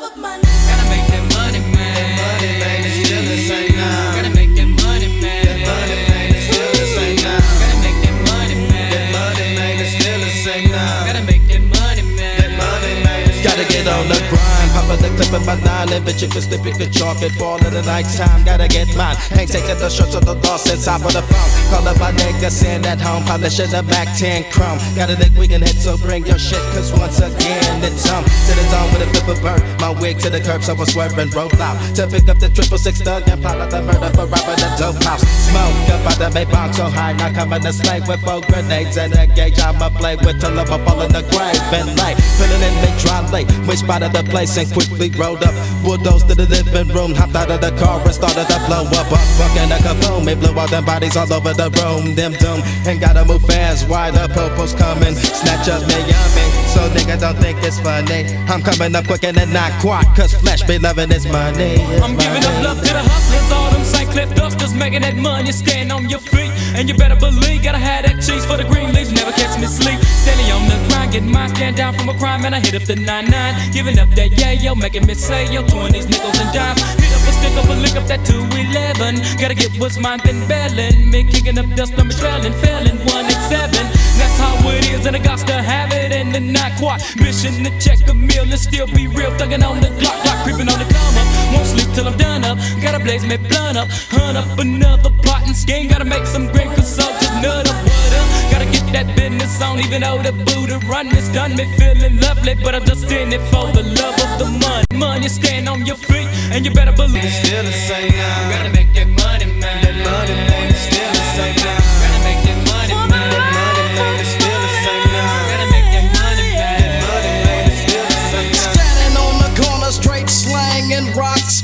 of money. Gotta make that money, man. That money, man, it's still the same now. Gotta make that money, man. That money, man, it's still the same now. Gotta make that money, man. That money, man, it's still the same now. Gotta make that money, man. That money, man, it's Gotta get on the grind, pop the clip in my nine, and bitch, you can slip, you can chalk it, fall in the night time, gotta get mine. Ain't taking the shorts of the law since I for the phone. Call up my nigga, send at home, polishing the back 10 chrome. Got a dick we can hit, so bring your shit, cause once again it's on. To the zone with a flip of bird, my wig to the curb, so I swerve and roll out. To pick up the 666 thug and plot out the murder for robbing the dope house. Smoke up out the Maybach so high, now coming to slay with 4 grenades and a gauge. I'ma play with till I'm fall in the grave and lay. Filling in mid dry late, we spotted the place and quickly rolled up. Bulldozed to the living room, hopped out of the car and started to blow up. Fucking a kaboom, it blew all them bodies all over the room. Them doom, and gotta move fast, why the popo's coming. Snatch up me yummy, so nigga don't think it's funny. I'm coming up quick and not quite, cause flesh be loving his money. I'm giving up love to the hustlers, all them St. Cliff dusters, making that money, stand on your feet. And you better believe, gotta have that cheese for the green leaves, never catch me sleep. Steady on the grind, getting mine, stand down from a crime, and I hit up the 99. Giving up that yeah, yo, making me say, yo, 20s, nickels and dimes. Hit up a stick up a lick up that 211. Gotta get what's mine, then bailing. Me kicking up dust on me trailing, failing 187. That's how it is, and I got to have it, and then not quite. Mission to check a meal and still be real, thugging on the clock, creeping on the come up. Won't sleep till I'm done up, gotta blaze me blunt up. Hunt up another pot and skin, gotta make some green, cause so just nut up, what up. Gotta get that business on, even though the Buddha run it's done me feeling lovely, but I'm just in it for the love of the money. Money, stand on your feet, and you better believe it's still the same now. Gotta make that money, man. That money, man, it's still the same now. Gotta make that money, man. That money, man, it's still the same now. Gotta make that money, man. That money, man, it's still the same now. Standing on the corner, straight slanging rocks.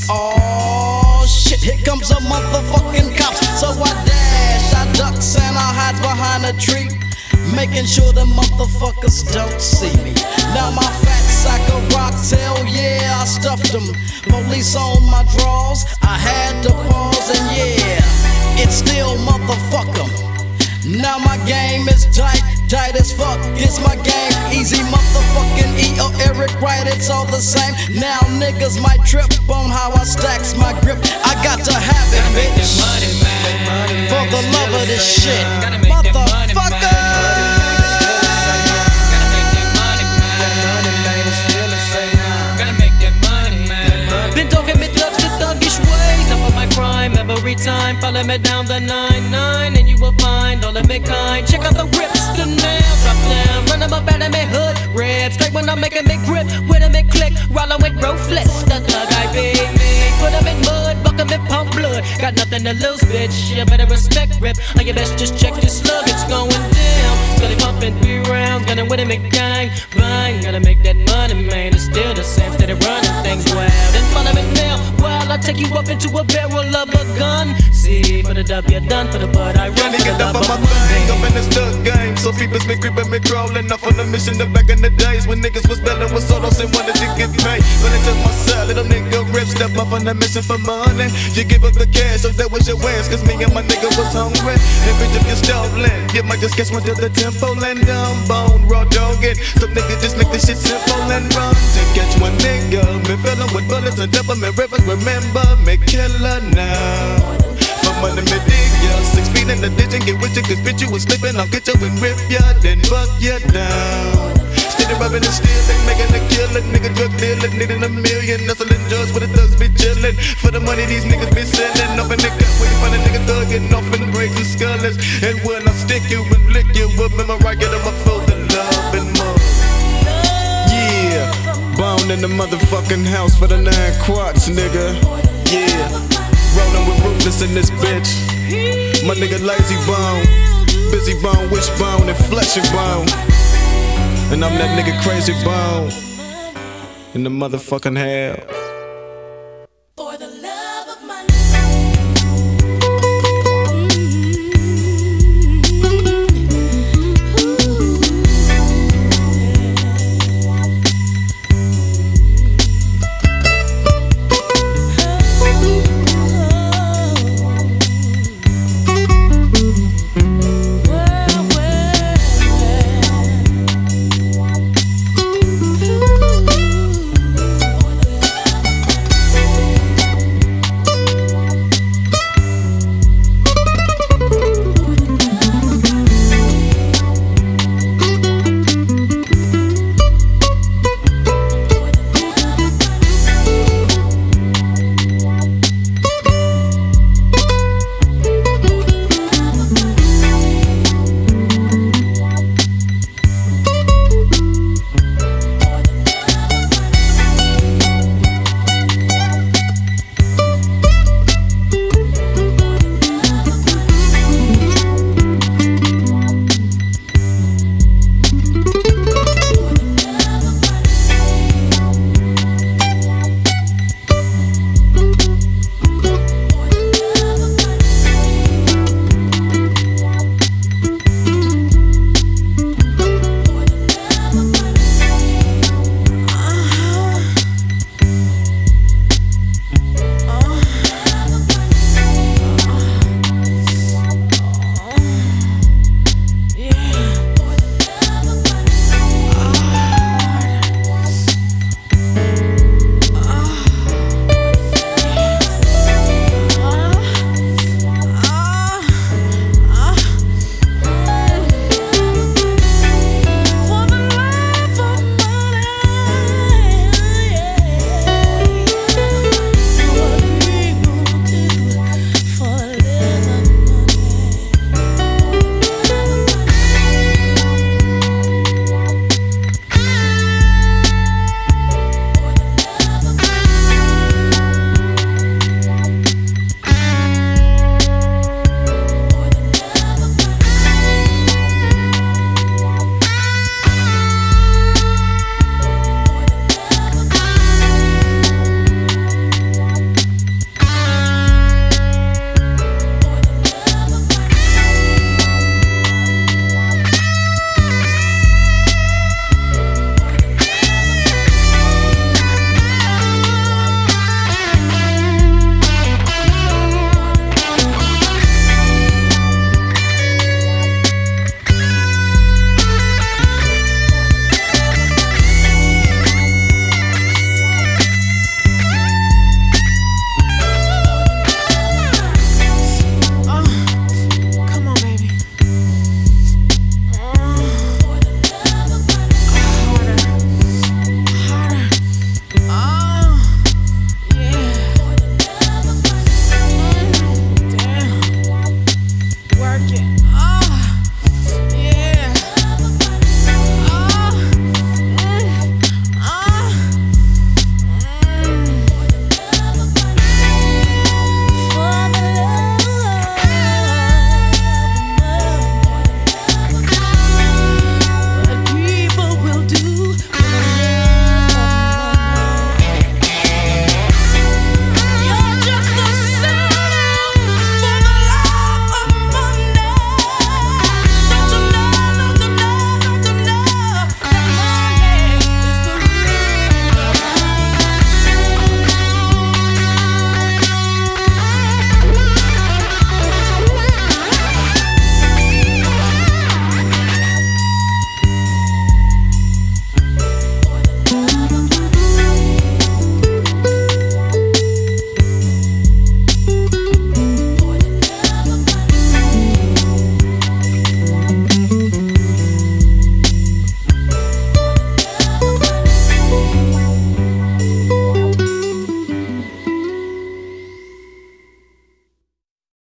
Oh shit, here comes a motherfucking cops. So I dash, I ducks, and I hide behind a tree, making sure the motherfuckers don't see me. Now my fat sack of rocks, hell yeah, I stuffed them. Police on my drawers, I had to pause, and yeah, it's still motherfucker. Now my game is tight, tight as fuck. It's my game, easy motherfucking E or Eric Wright, it's all the same. Now niggas might trip on how I stacks my grip. I got to have it, bitch, for the love of this shit, motherfucker. Been talking me thugs to thuggish ways. Up on my crime every time. Follow me down the 99 and you will find all of me kind. Check out the rips, the nails drop down. Run them up out of me hood. Rip straight when I'm making me grip. With a me click, rollin' with ruthless. The thug I be me. Put them in mud, buck them in pump blood. Got nothing to lose, bitch. You better respect rip. Or you best just check your slug, it's going down. Steady pumping 3 rounds, gunning with a me gang. Bang, gotta make that money, man. It's still the same, steady running things wild. And follow me now, while I take you up into a barrel of a gun. See, for the W, done for the bud, I run for the love of money. Up in the stuck game, so people's been creeping, me crawling off on the mission. The back in the days when niggas was belling with solos and wanted to get paid. But into my side, little nigga rip, step up on the mission for money. You give up the cash, so that was your wins, cause me and my nigga was hungry. Every time you stolen, you might just catch one to the tempo and dumb bone, raw dogging. Some niggas just make this shit simple and run to catch one nigga. Me fillin' with bullets and double me rivers, remember me killer now. For money me dig ya, 6 feet in the ditch and get with you, cause bitch you was sleeping, I'll get you and rip ya, then fuck ya down. Steady rubbing and stealing, making a killing, nigga drug dealing, needing $1 million, hustling drugs where the thugs be chillin'. For the money these niggas be selling, off in the gut where you find a nigga thuggin', off in the braids and skullers. And when I stick you and lick you up, remember I get them, I feel the love and more. Yeah, bound in the motherfucking house for the 9 quarts, nigga. Yeah, rollin' with ruthless in this bitch. My nigga Lazy Bone, Busy Bone, Wishbone, and Flesh and Bone. And I'm that nigga Crazy Bone in the motherfucking hell.